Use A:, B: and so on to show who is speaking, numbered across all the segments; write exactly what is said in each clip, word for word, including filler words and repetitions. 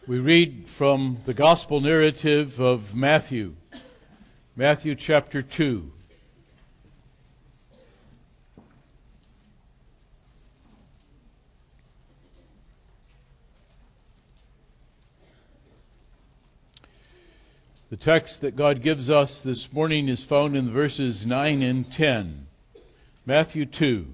A: We read from the gospel narrative of Matthew, Matthew chapter two. The text that God gives us this morning is found in verses nine and ten. Matthew two.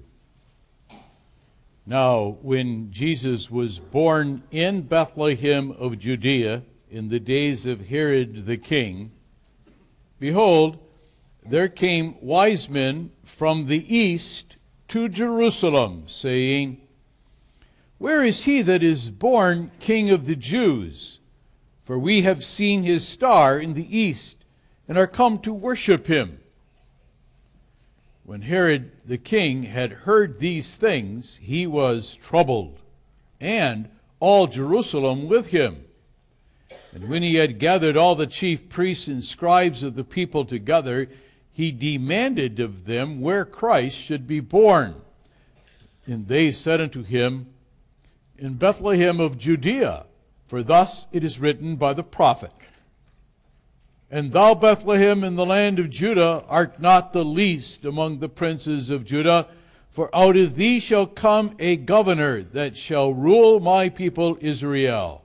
A: Now, when Jesus was born in Bethlehem of Judea in the days of Herod the king, behold, there came wise men from the east to Jerusalem, saying, Where is he that is born King of the Jews? For we have seen his star in the east, and are come to worship him. When Herod the king had heard these things, he was troubled, and all Jerusalem with him. And when he had gathered all the chief priests and scribes of the people together, he demanded of them where Christ should be born. And they said unto him, In Bethlehem of Judea, for thus it is written by the prophet, And thou, Bethlehem, in the land of Judah, art not the least among the princes of Judah, for out of thee shall come a governor that shall rule my people Israel.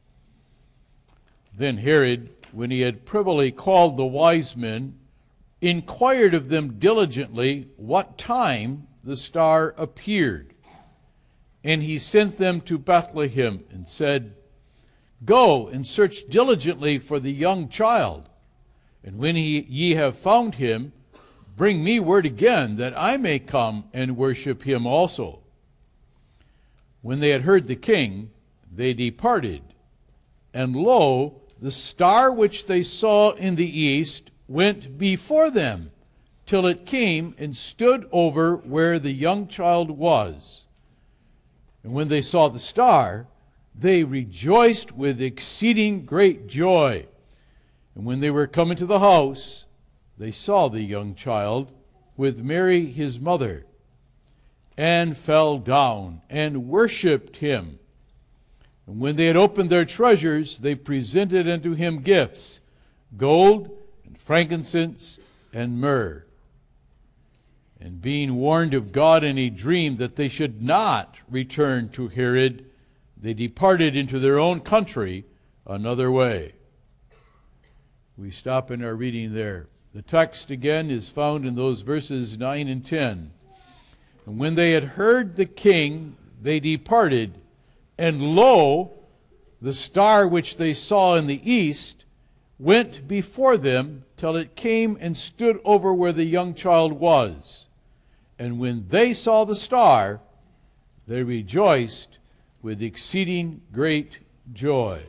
A: Then Herod, when he had privily called the wise men, inquired of them diligently what time the star appeared. And he sent them to Bethlehem, and said, Go and search diligently for the young child, and when he, ye have found him, bring me word again, that I may come and worship him also. When they had heard the king, they departed. And lo, the star which they saw in the east went before them, till it came and stood over where the young child was. And when they saw the star, they rejoiced with exceeding great joy. And when they were come into the house, they saw the young child with Mary his mother, and fell down and worshipped him. And when they had opened their treasures, they presented unto him gifts, gold and frankincense and myrrh. And being warned of God in a dream that they should not return to Herod, they departed into their own country another way. We stop in our reading there. The text again is found in those verses nine and ten. And when they had heard the king, they departed, and lo, the star which they saw in the east went before them till it came and stood over where the young child was. And when they saw the star, they rejoiced with exceeding great joy.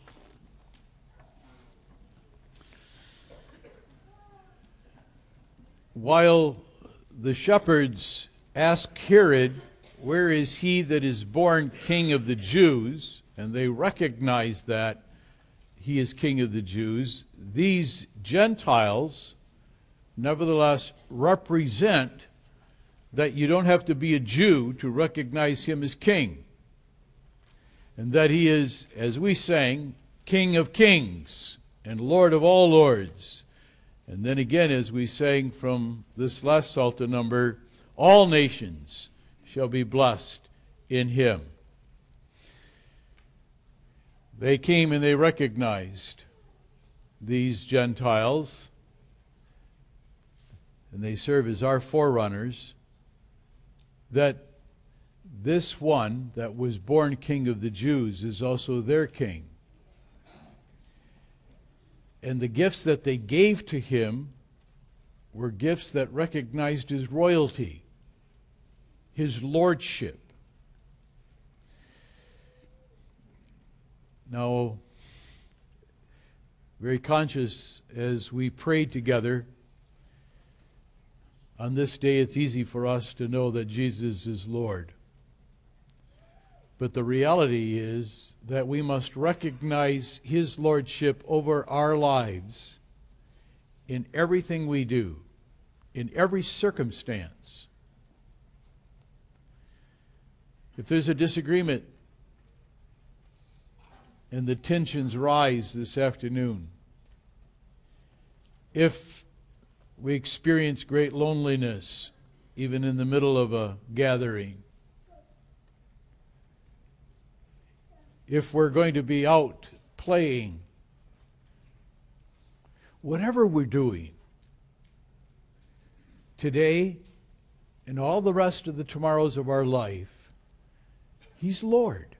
A: While the shepherds ask Herod, Where is he that is born King of the Jews? And they recognize that he is King of the Jews. These Gentiles, nevertheless, represent that you don't have to be a Jew to recognize him as king. And that he is, as we sang, King of kings and Lord of all lords. And then again, as we sang from this last Psalter number, all nations shall be blessed in him. They came and they recognized these Gentiles, and they serve as our forerunners, that this one that was born King of the Jews is also their king. And the gifts that they gave to him were gifts that recognized his royalty, his lordship. Now, very conscious as we prayed together, on this day it's easy for us to know that Jesus is Lord. But the reality is that we must recognize his lordship over our lives in everything we do, in every circumstance. If there's a disagreement and the tensions rise this afternoon. If we experience great loneliness, even in the middle of a gathering, if we're going to be out playing, whatever we're doing, today and all the rest of the tomorrows of our life, He's Lord.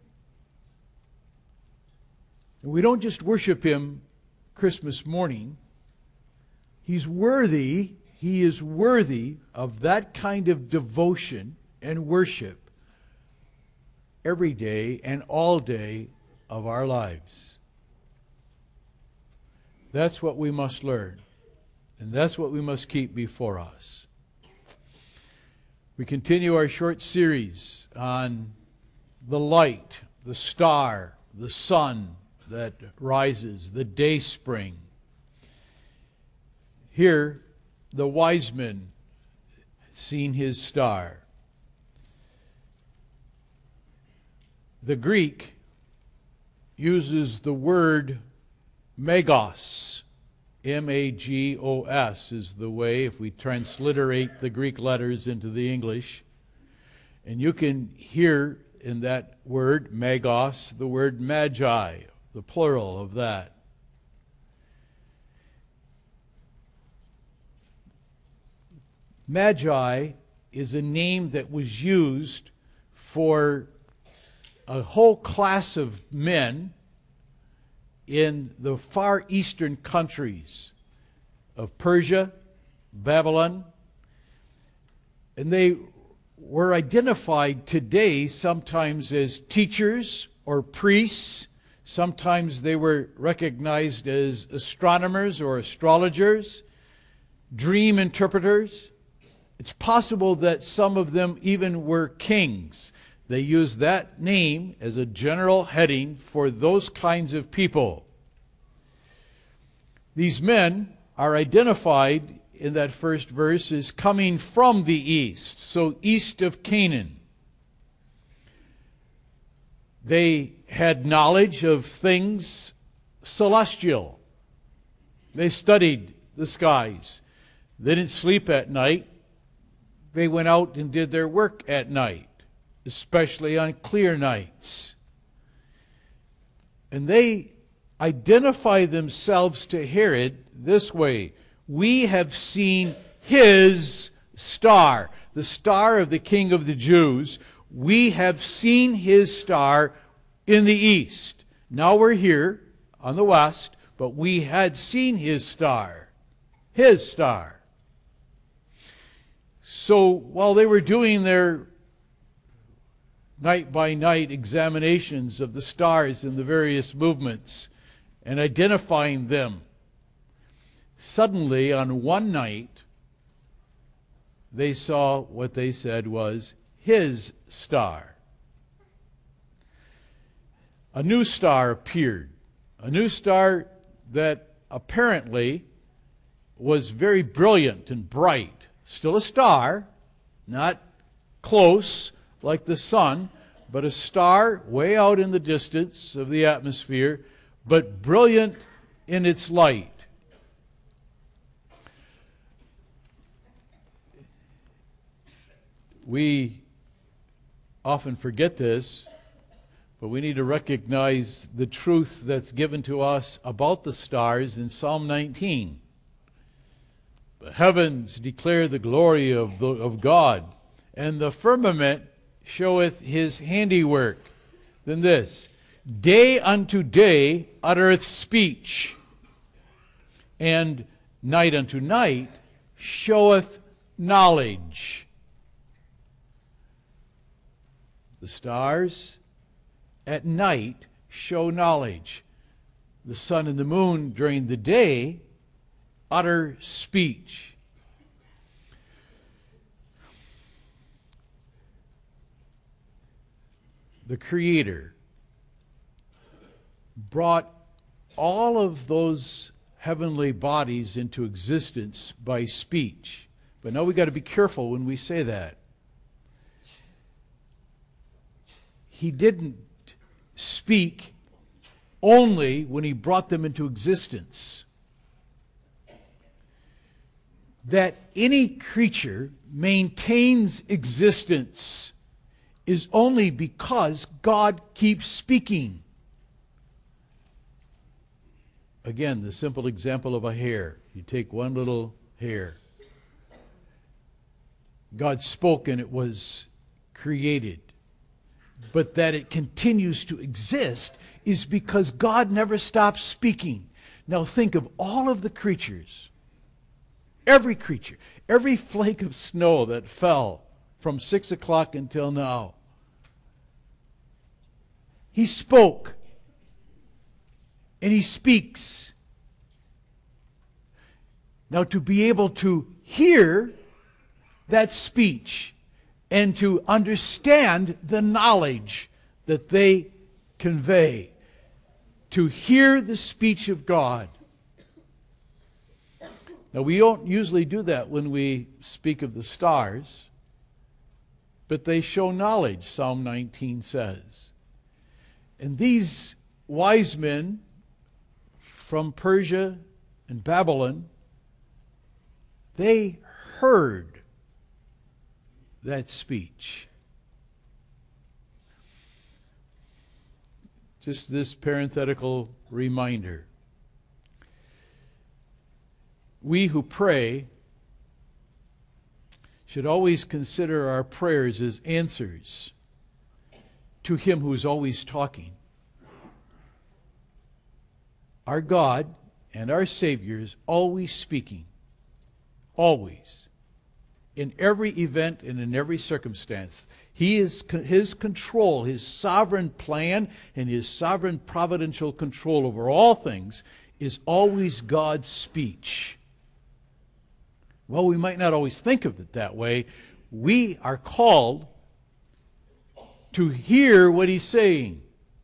A: And we don't just worship Him Christmas morning. He's worthy, He is worthy of that kind of devotion and worship every day and all day of our lives. That's what we must learn, and that's what we must keep before us. We continue our short series on the light, the star, the sun that rises, the day spring. Here, the wise men seen his star. The Greek uses the word magos. M A G O S is the way, if we transliterate the Greek letters into the English. And you can hear in that word, magos, the word magi, the plural of that. Magi is a name that was used for a whole class of men in the far eastern countries of Persia, Babylon, and they were identified today sometimes as teachers or priests. Sometimes they were recognized as astronomers or astrologers, dream interpreters. It's possible that some of them even were kings. They used that name as a general heading for those kinds of people. These men are identified in that first verse as coming from the east, so east of Canaan. They had knowledge of things celestial. They studied the skies. They didn't sleep at night. They went out and did their work at night, especially on clear nights. And they identify themselves to Herod this way: we have seen his star, the star of the King of the Jews. We have seen his star in the east. Now we're here on the west, but we had seen his star, his star. So while they were doing their night-by-night examinations of the stars and the various movements and identifying them, suddenly on one night they saw what they said was his star. A new star appeared, a new star that apparently was very brilliant and bright. Still a star, not close like the sun, but a star way out in the distance of the atmosphere, but brilliant in its light. We often forget this, but we need to recognize the truth that's given to us about the stars in Psalm nineteen. The heavens declare the glory of, the, of God, and the firmament showeth his handiwork. Then this, day unto day uttereth speech, and night unto night showeth knowledge. The stars at night show knowledge. The sun and the moon during the day utter speech. The Creator brought all of those heavenly bodies into existence by speech. But now we've got to be careful when we say that. He didn't speak only when he brought them into existence. That any creature maintains existence is only because God keeps speaking. Again, the simple example of a hair. You take one little hair. God spoke and it was created. But that it continues to exist is because God never stops speaking. Now think of all of the creatures. Every creature. Every flake of snow that fell from six o'clock until now. He spoke. And he speaks. Now to be able to hear that speech and to understand the knowledge that they convey, to hear the speech of God. Now we don't usually do that when we speak of the stars, but they show knowledge, Psalm nineteen says. And these wise men from Persia and Babylon, they heard that speech. Just this parenthetical reminder. We who pray should always consider our prayers as answers to Him who is always talking. Our God and our Savior is always speaking. Always. In every event and in every circumstance. He is, His control, His sovereign plan, and His sovereign providential control over all things is always God's speech. Well, we might not always think of it that way. We are called to hear what He's saying.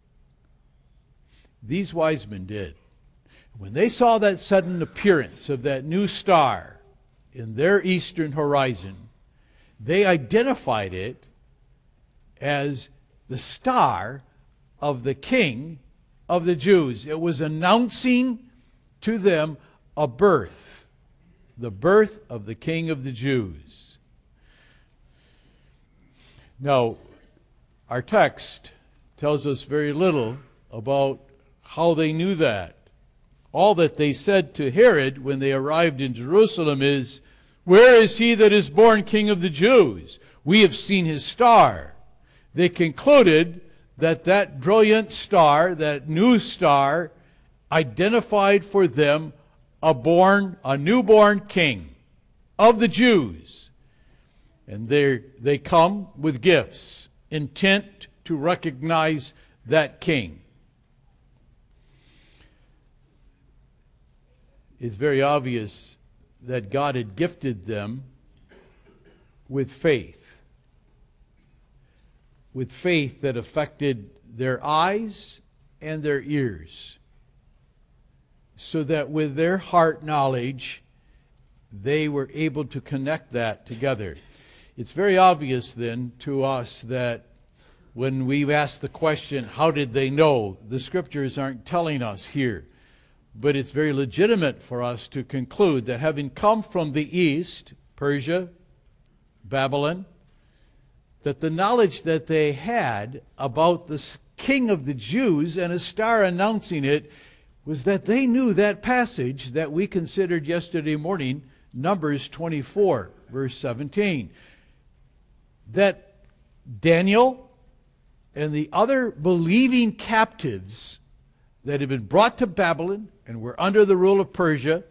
A: These wise men did. When they saw that sudden appearance of that new star in their eastern horizon, they identified it as the star of the King of the Jews. It was announcing to them a birth, the birth of the King of the Jews. Now, our text tells us very little about how they knew that. All that they said to Herod when they arrived in Jerusalem is, "Where is he that is born King of the Jews? We have seen his star." They concluded that that brilliant star, that new star, identified for them a born, a newborn king of the Jews. And they they come with gifts, intent to recognize that king. It's very obvious that God had gifted them with faith. With faith that affected their eyes and their ears. So that with their heart knowledge, they were able to connect that together. It's very obvious then to us that when we ask the question, how did they know? The scriptures aren't telling us here. But it's very legitimate for us to conclude that having come from the east, Persia, Babylon, that the knowledge that they had about the King of the Jews and a star announcing it was that they knew that passage that we considered yesterday morning, Numbers twenty-four, verse seventeen. That Daniel and the other believing captives that had been brought to Babylon and were under the rule of Persia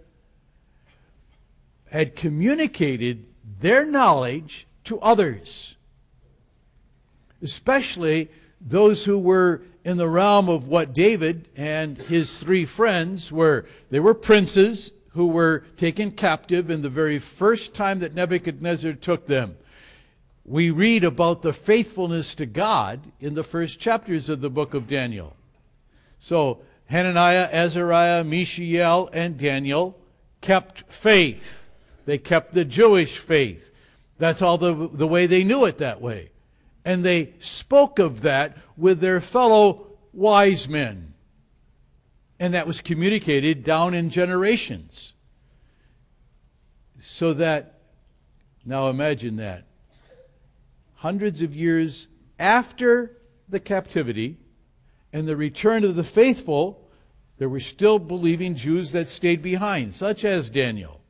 A: had communicated their knowledge to others, especially those who were in the realm of what David and his three friends were. They were princes who were taken captive in the very first time that Nebuchadnezzar took them. We read about the faithfulness to God in the first chapters of the book of Daniel. So Hananiah, Azariah, Mishael, and Daniel kept faith. They kept the Jewish faith. That's all the, the way they knew it that way. And they spoke of that with their fellow wise men. And that was communicated down in generations. So that, now imagine that, hundreds of years after the captivity and the return of the faithful, there were still believing Jews that stayed behind, such as Daniel.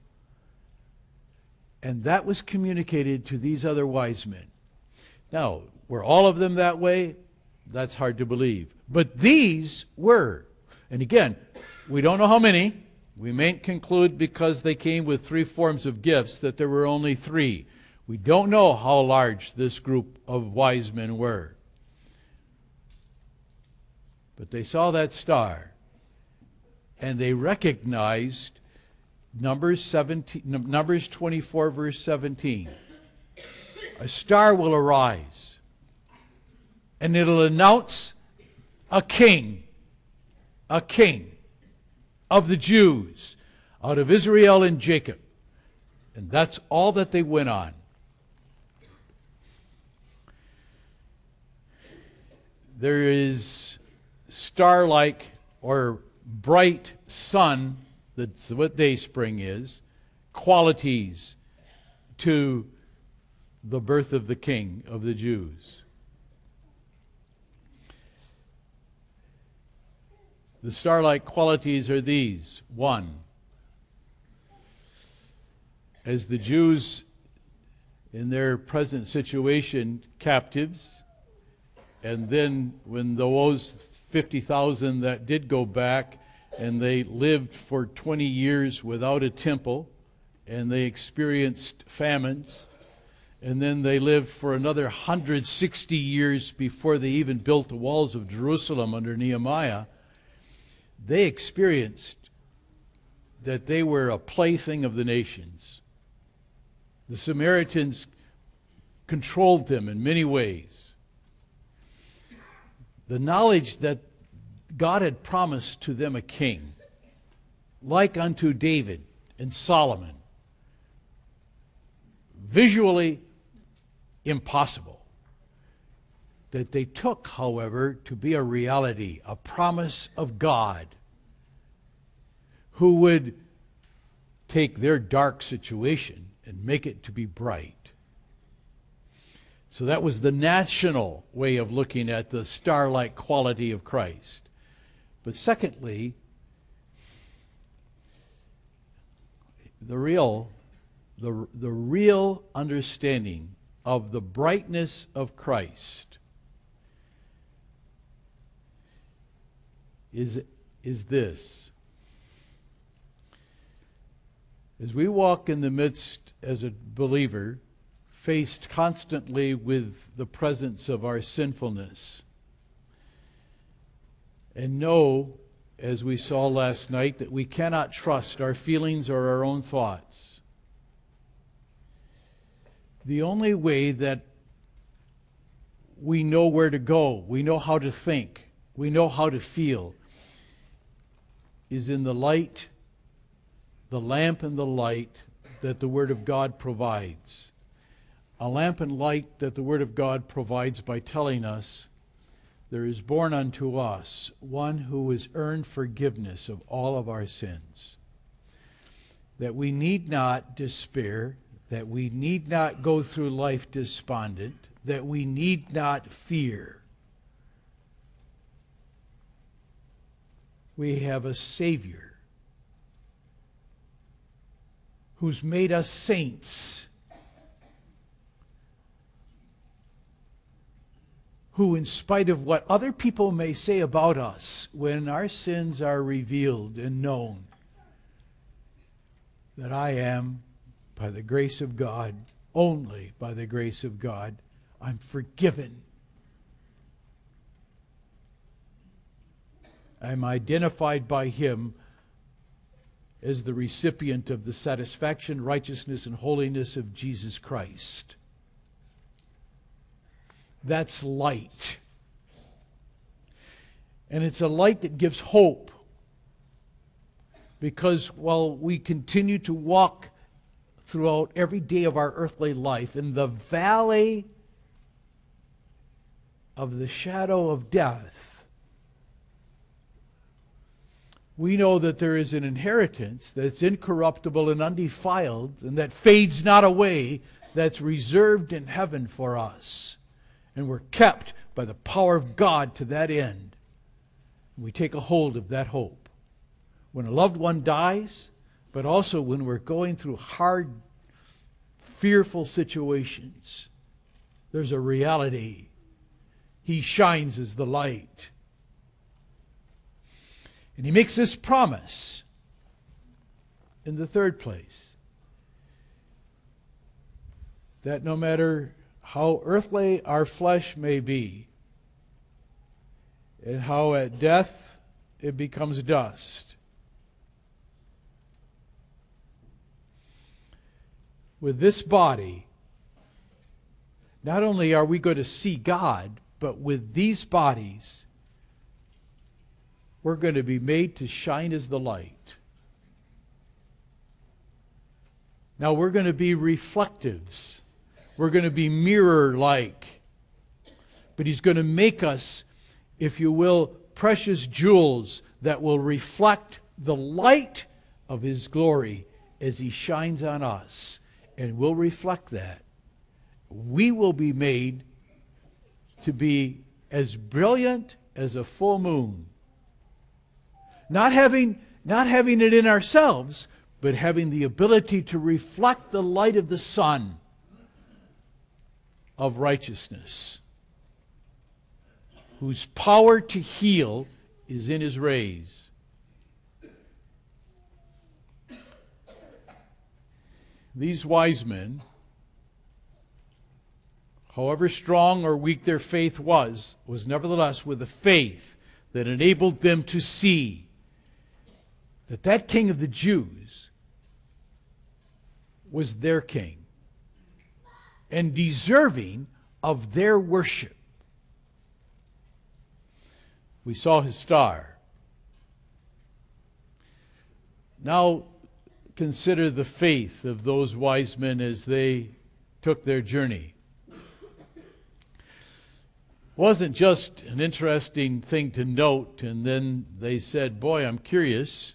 A: And that was communicated to these other wise men. Now, were all of them that way? That's hard to believe. But these were. And again, we don't know how many. We may conclude because they came with three forms of gifts that there were only three. We don't know how large this group of wise men were. But they saw that star, and they recognized Numbers seventeen, Numbers twenty-four, verse seventeen. A star will arise, and it'll announce a king, a king of the Jews out of Israel and Jacob. And that's all that they went on. There is star-like or bright sun, that's what day spring is, qualities to the birth of the King of the Jews. The star-like qualities are these. One, as the Jews in their present situation, captives, and then when those fifty thousand that did go back and they lived for twenty years without a temple, and they experienced famines, and then they lived for another one hundred sixty years before they even built the walls of Jerusalem under Nehemiah, they experienced that they were a plaything of the nations. The Samaritans controlled them in many ways. The knowledge that God had promised to them a king, like unto David and Solomon, visually impossible, that they took, however, to be a reality, a promise of God, who would take their dark situation and make it to be bright. So that was the national way of looking at the star-like quality of Christ. But secondly, the real, the, the real understanding of the brightness of Christ is, is this. As we walk in the midst as a believer, faced constantly with the presence of our sinfulness, and know, as we saw last night, that we cannot trust our feelings or our own thoughts. The only way that we know where to go, we know how to think, we know how to feel, is in the light, the lamp and the light that the Word of God provides. A lamp and light that the Word of God provides by telling us there is born unto us one who has earned forgiveness of all of our sins. That we need not despair, that we need not go through life despondent, that we need not fear. We have a Savior who's made us saints, who, in spite of what other people may say about us, when our sins are revealed and known, that I am, by the grace of God, only by the grace of God, I'm forgiven. I'm identified by Him as the recipient of the satisfaction, righteousness, and holiness of Jesus Christ. That's light. And it's a light that gives hope. Because while we continue to walk throughout every day of our earthly life in the valley of the shadow of death, we know that there is an inheritance that's incorruptible and undefiled and that fades not away, that's reserved in heaven for us. And we're kept by the power of God to that end. We take a hold of that hope. When a loved one dies, but also when we're going through hard, fearful situations, there's a reality. He shines as the light. And he makes this promise in the third place, that no matter how earthly our flesh may be, and how at death it becomes dust, with this body, not only are we going to see God, but with these bodies, we're going to be made to shine as the light. Now we're going to be reflectives. We're going to be mirror-like. But he's going to make us, if you will, precious jewels that will reflect the light of his glory as he shines on us. And we'll reflect that. We will be made to be as brilliant as a full moon. Not having, not having it in ourselves, but having the ability to reflect the light of the sun of righteousness, whose power to heal is in his rays. These wise men, however strong or weak their faith was, was nevertheless with a faith that enabled them to see that that King of the Jews was their king and deserving of their worship. We saw his star. Now consider the faith of those wise men as they took their journey. It wasn't just an interesting thing to note, and then they said, boy, I'm curious.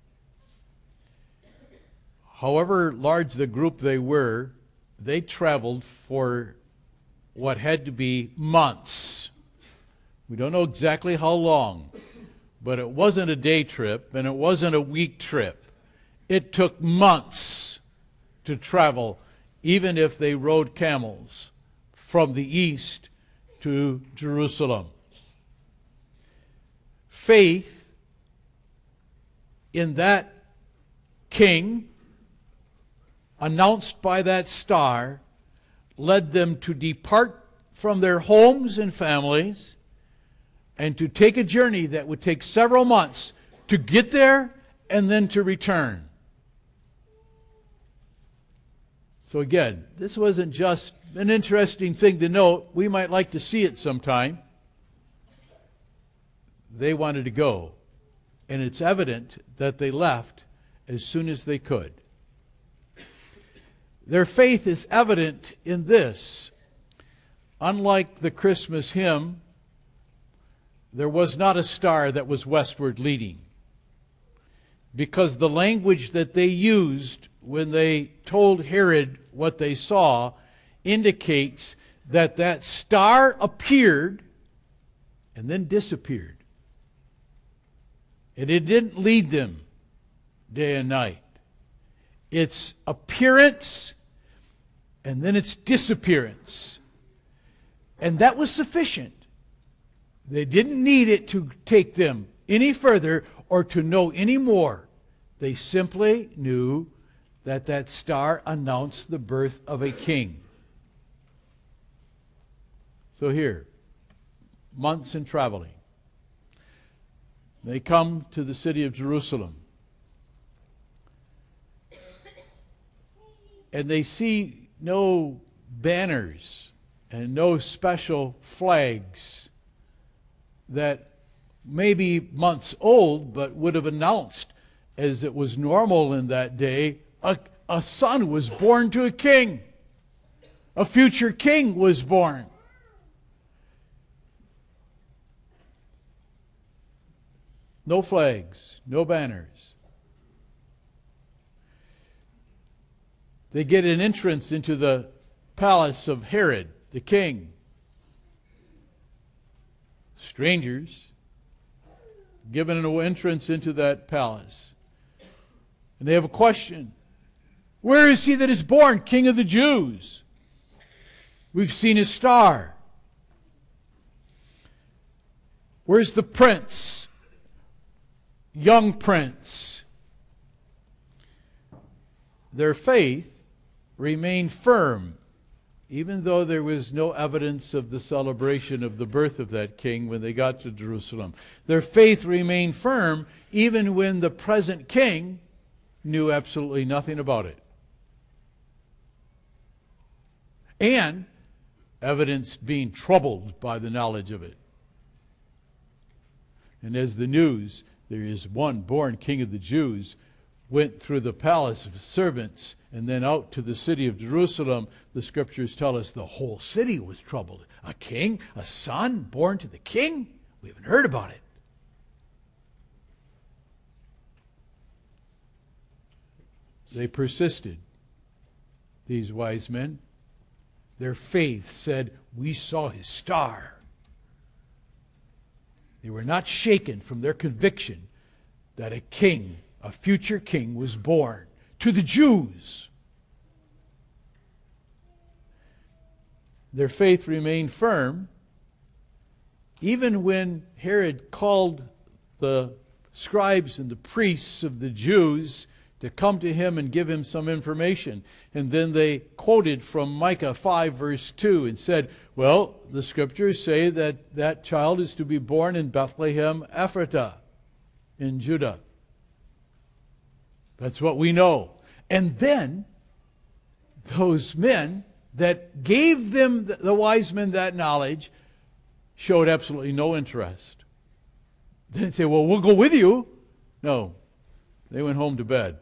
A: However large the group they were, they traveled for what had to be months. We don't know exactly how long, but it wasn't a day trip and it wasn't a week trip. It took months to travel, even if they rode camels from the east to Jerusalem. Faith in that king, announced by that star, led them to depart from their homes and families and to take a journey that would take several months to get there and then to return. So again, this wasn't just an interesting thing to note. We might like to see it sometime. They wanted to go, and it's evident that they left as soon as they could. Their faith is evident in this. Unlike the Christmas hymn, there was not a star that was westward leading, because the language that they used when they told Herod what they saw indicates that that star appeared and then disappeared. And it didn't lead them day and night. Its appearance and then its disappearance. And that was sufficient. They didn't need it to take them any further or to know any more. They simply knew that that star announced the birth of a king. So here, months in traveling. They come to the city of Jerusalem. And they see no banners and no special flags that may be months old, but would have announced, as it was normal in that day, a, a son was born to a king. A future king was born. No flags, no banners. They get an entrance into the palace of Herod, the king. Strangers given an entrance into that palace. And they have a question. Where is he that is born, King of the Jews? We've seen his star. Where's the prince? Young prince. Their faith remained firm, even though there was no evidence of the celebration of the birth of that king when they got to Jerusalem. Their faith remained firm, even when the present king knew absolutely nothing about it. And evidenced being troubled by the knowledge of it. And as the news, there is one born King of the Jews, went through the palace of servants and then out to the city of Jerusalem, the scriptures tell us the whole city was troubled. A king, a son born to the king? We haven't heard about it. They persisted, these wise men. Their faith said, we saw his star. They were not shaken from their conviction that a king, a future king, was born to the Jews. Their faith remained firm, even when Herod called the scribes and the priests of the Jews to come to him and give him some information. And then they quoted from Micah five verse two and said, well, the scriptures say that that child is to be born in Bethlehem Ephratah in Judah. That's what we know. And then those men that gave them, the wise men, that knowledge showed absolutely no interest. They didn't say, well, we'll go with you. No, they went home to bed.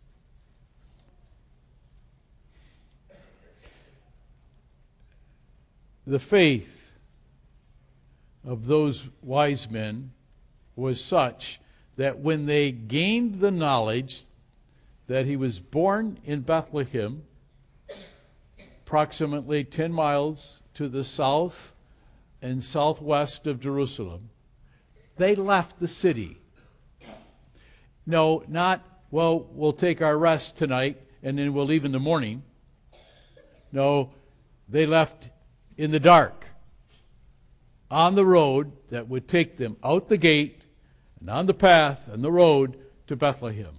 A: The faith of those wise men was such that when they gained the knowledge that he was born in Bethlehem, approximately ten miles to the south and southwest of Jerusalem, they left the city. No, not, well, we'll take our rest tonight and then we'll leave in the morning. No, they left in the dark, on the road that would take them out the gate and on the path and the road to Bethlehem.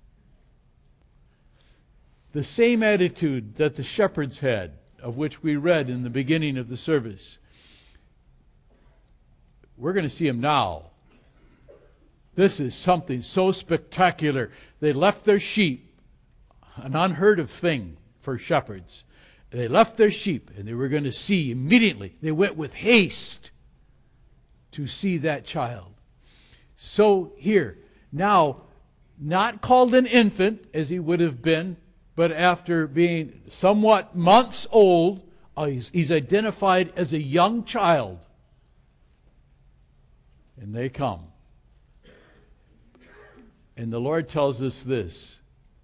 A: The same attitude that the shepherds had, of which we read in the beginning of the service. We're going to see them now. This is something so spectacular. They left their sheep, an unheard of thing for shepherds. They left their sheep and they were going to see immediately. They went with haste to see that child. So here, now, not called an infant as he would have been, but after being somewhat months old, uh, he's, he's identified as a young child. And they come. And the Lord tells us this,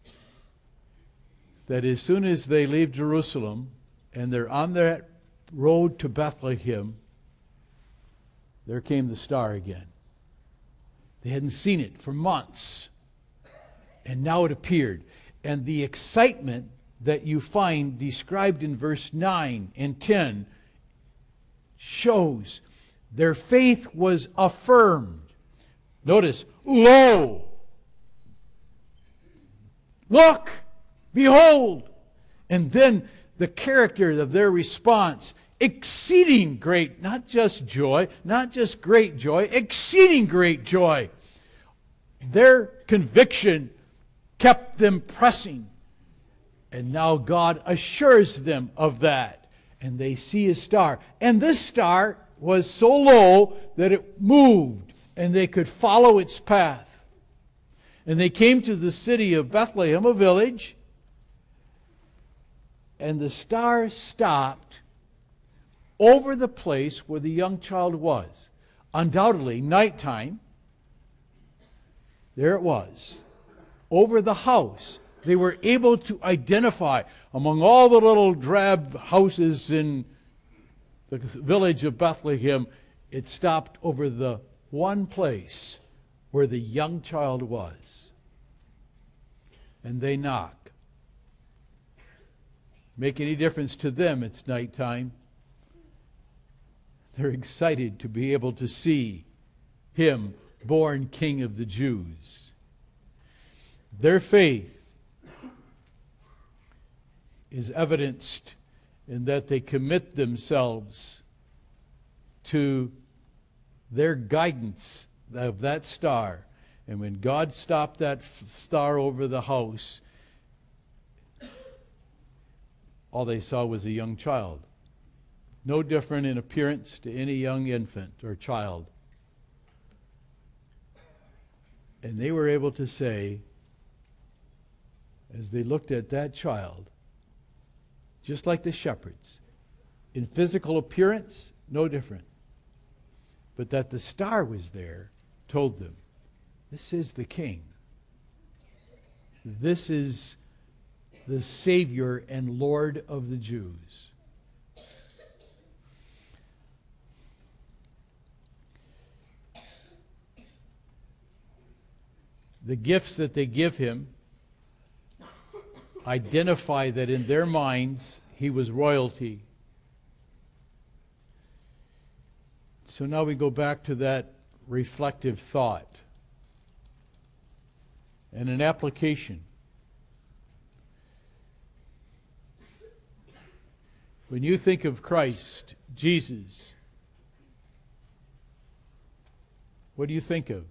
A: that as soon as they leave Jerusalem and they're on that road to Bethlehem, there came the star again. They hadn't seen it for months. And now it appeared. And the excitement that you find described in verse nine and ten shows their faith was affirmed. Notice, lo, look, behold. And then the character of their response, exceeding great, not just joy, not just great joy, exceeding great joy. Their conviction kept them pressing. And now God assures them of that. And they see a star. And this star was so low that it moved and they could follow its path. And they came to the city of Bethlehem, a village, and the star stopped over the place where the young child was. Undoubtedly, nighttime, There it was. Over the house. They were able to identify among all the little drab houses in the village of Bethlehem. It stopped over the one place where the young child was. And they knock. Make any difference to them? It's nighttime. They're excited to be able to see him born King of the Jews. Their faith is evidenced in that they commit themselves to their guidance of that star. And when God stopped that f- star over the house, all they saw was a young child. No different in appearance to any young infant or child. And they were able to say, as they looked at that child, just like the shepherds, in physical appearance, no different. But that the star was there told them, this is the King. This is the Savior and Lord of the Jews. The gifts that they give him identify that in their minds he was royalty. So now we go back to that reflective thought and an application. When you think of Christ, Jesus, what do you think of?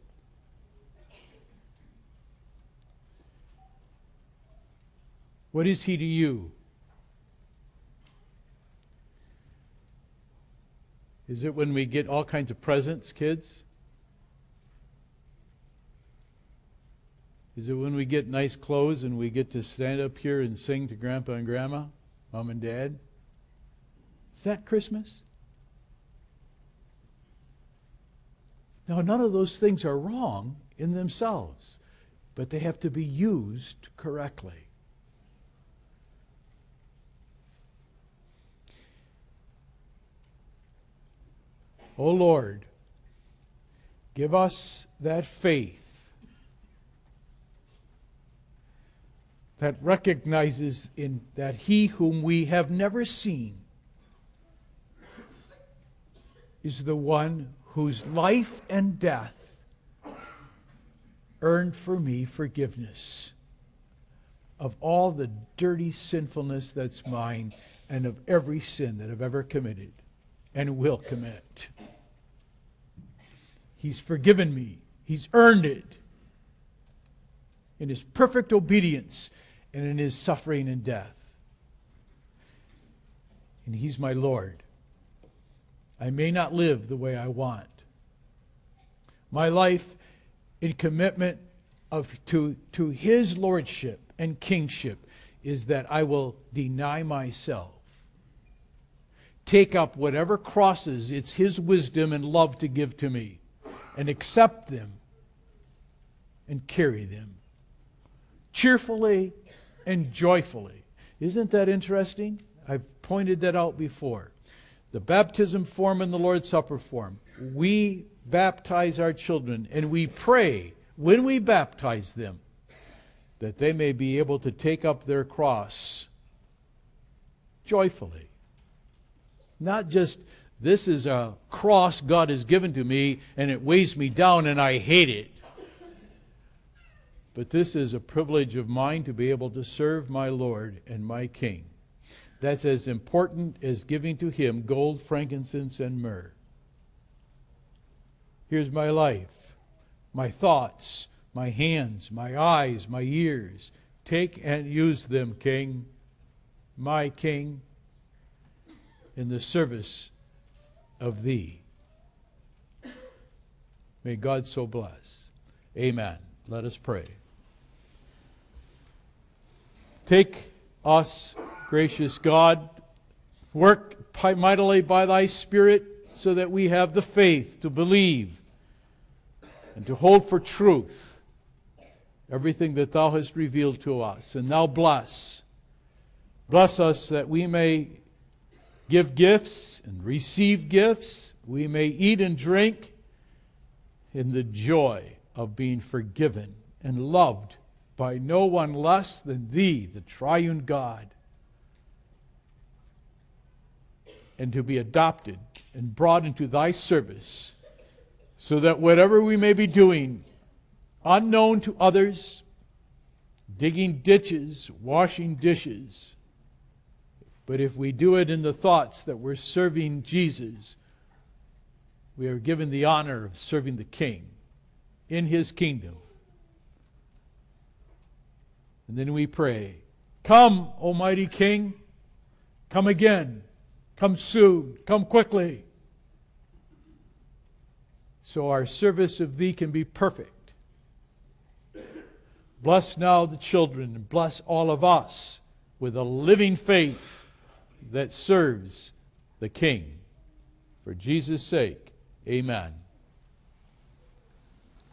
A: What is he to you? Is it when we get all kinds of presents, kids? Is it when we get nice clothes and we get to stand up here and sing to Grandpa and Grandma, Mom and Dad? Is that Christmas? Now, none of those things are wrong in themselves, but they have to be used correctly. O Lord, give us that faith that recognizes in that he whom we have never seen is the one whose life and death earned for me forgiveness of all the dirty sinfulness that's mine and of every sin that I've ever committed and will commit. He's forgiven me. He's earned it in his perfect obedience and in his suffering and death. And he's my Lord. I may not live the way I want. My life in commitment of to, to his lordship and kingship is that I will deny myself. Take up whatever crosses it's his wisdom and love to give to me, and accept them and carry them cheerfully and joyfully. Isn't that interesting? I've pointed that out before. The baptism form and the Lord's Supper form. We baptize our children and we pray when we baptize them that they may be able to take up their cross joyfully. Not just, this is a cross God has given to me and it weighs me down and I hate it. But this is a privilege of mine to be able to serve my Lord and my King. That's as important as giving to him gold, frankincense, and myrrh. Here's my life, my thoughts, my hands, my eyes, my ears. Take and use them, King, my King, in the service of thee. May God so bless. Amen. Let us pray. Take us, gracious God, work mightily by thy Spirit so that we have the faith to believe and to hold for truth everything that thou hast revealed to us. And now bless. Bless us that we may give gifts and receive gifts. We may eat and drink in the joy of being forgiven and loved by no one less than Thee, the triune God. And to be adopted and brought into Thy service, so that whatever we may be doing, unknown to others, digging ditches, washing dishes, but if we do it in the thoughts that we're serving Jesus, we are given the honor of serving the King in His kingdom. And then we pray, come, Almighty King, come again, come soon, come quickly, so our service of Thee can be perfect. Bless now the children, and bless all of us with a living faith that serves the King. For Jesus' sake, amen.